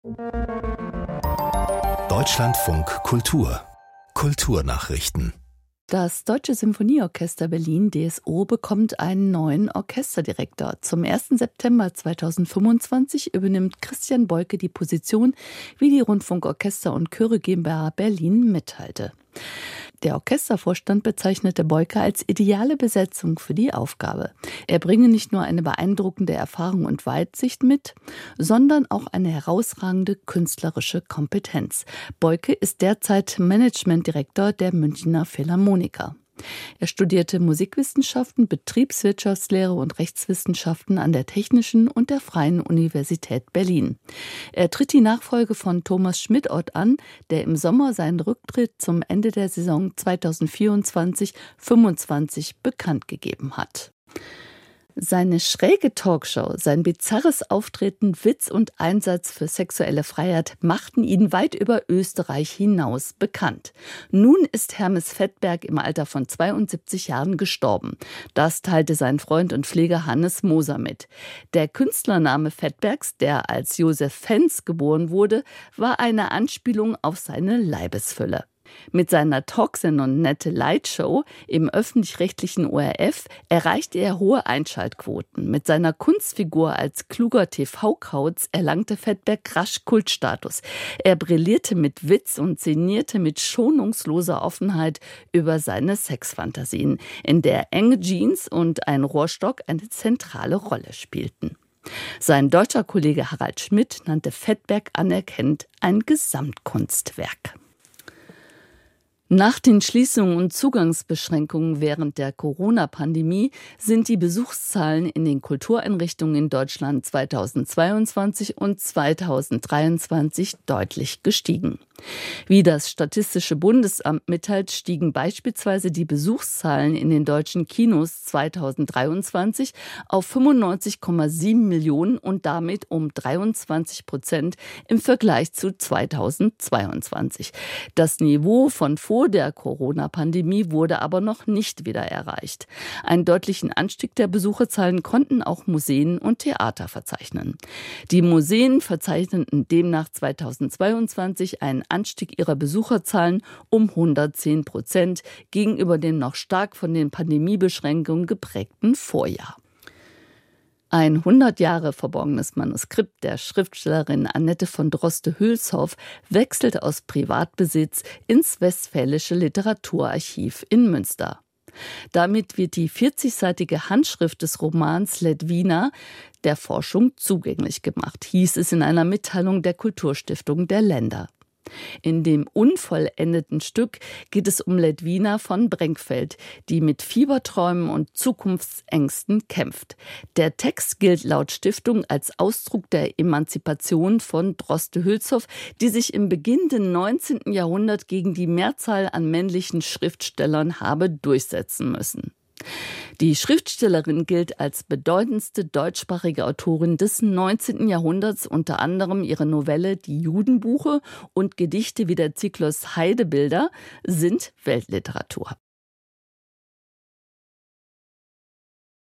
Deutschlandfunk Kultur Kulturnachrichten. Das Deutsche Symphonieorchester Berlin (DSO) bekommt einen neuen Orchesterdirektor. Zum 1. September 2025 übernimmt Christian Boyke die Position, wie die Rundfunkorchester und Chöre GmbH Berlin mitteilte. Der Orchestervorstand bezeichnete Boyke als ideale Besetzung für die Aufgabe. Er bringe nicht nur eine beeindruckende Erfahrung und Weitsicht mit, sondern auch eine herausragende künstlerische Kompetenz. Boyke ist derzeit Managementdirektor der Münchner Philharmoniker. Er studierte Musikwissenschaften, Betriebswirtschaftslehre und Rechtswissenschaften an der Technischen und der Freien Universität Berlin. Er tritt die Nachfolge von Thomas Schmidott an, der im Sommer seinen Rücktritt zum Ende der Saison 2024/25 bekannt gegeben hat. Seine schräge Talkshow, sein bizarres Auftreten, Witz und Einsatz für sexuelle Freiheit machten ihn weit über Österreich hinaus bekannt. Nun ist Hermes Fettberg im Alter von 72 Jahren gestorben. Das teilte sein Freund und Pfleger Hannes Moser mit. Der Künstlername Fettbergs, der als Josef Fenz geboren wurde, war eine Anspielung auf seine Leibesfülle. Mit seiner Talksendung Nette Lightshow im öffentlich-rechtlichen ORF erreichte er hohe Einschaltquoten. Mit seiner Kunstfigur als kluger TV-Kauz erlangte Fettberg rasch Kultstatus. Er brillierte mit Witz und sinnierte mit schonungsloser Offenheit über seine Sexfantasien, in der enge Jeans und ein Rohrstock eine zentrale Rolle spielten. Sein deutscher Kollege Harald Schmidt nannte Fettberg anerkennend ein Gesamtkunstwerk. Nach den Schließungen und Zugangsbeschränkungen während der Corona-Pandemie sind die Besuchszahlen in den Kultureinrichtungen in Deutschland 2022 und 2023 deutlich gestiegen. Wie das Statistische Bundesamt mitteilt, stiegen beispielsweise die Besuchszahlen in den deutschen Kinos 2023 auf 95,7 Millionen und damit um 23% im Vergleich zu 2022. Das Niveau von vor der Corona-Pandemie wurde aber noch nicht wieder erreicht. Einen deutlichen Anstieg der Besucherzahlen konnten auch Museen und Theater verzeichnen. Die Museen verzeichneten demnach 2022 einen Anstieg ihrer Besucherzahlen um 110% gegenüber dem noch stark von den Pandemiebeschränkungen geprägten Vorjahr. Ein 100 Jahre verborgenes Manuskript der Schriftstellerin Annette von Droste-Hülshoff wechselte aus Privatbesitz ins Westfälische Literaturarchiv in Münster. Damit wird die 40-seitige Handschrift des Romans Ledwina der Forschung zugänglich gemacht, hieß es in einer Mitteilung der Kulturstiftung der Länder. In dem unvollendeten Stück geht es um Ledwina von Brenkfeld, die mit Fieberträumen und Zukunftsängsten kämpft. Der Text gilt laut Stiftung als Ausdruck der Emanzipation von Droste-Hülshoff, die sich im beginnenden 19. Jahrhundert gegen die Mehrzahl an männlichen Schriftstellern habe durchsetzen müssen. Die Schriftstellerin gilt als bedeutendste deutschsprachige Autorin des 19. Jahrhunderts, unter anderem ihre Novelle Die Judenbuche und Gedichte wie der Zyklus Heidebilder sind Weltliteratur.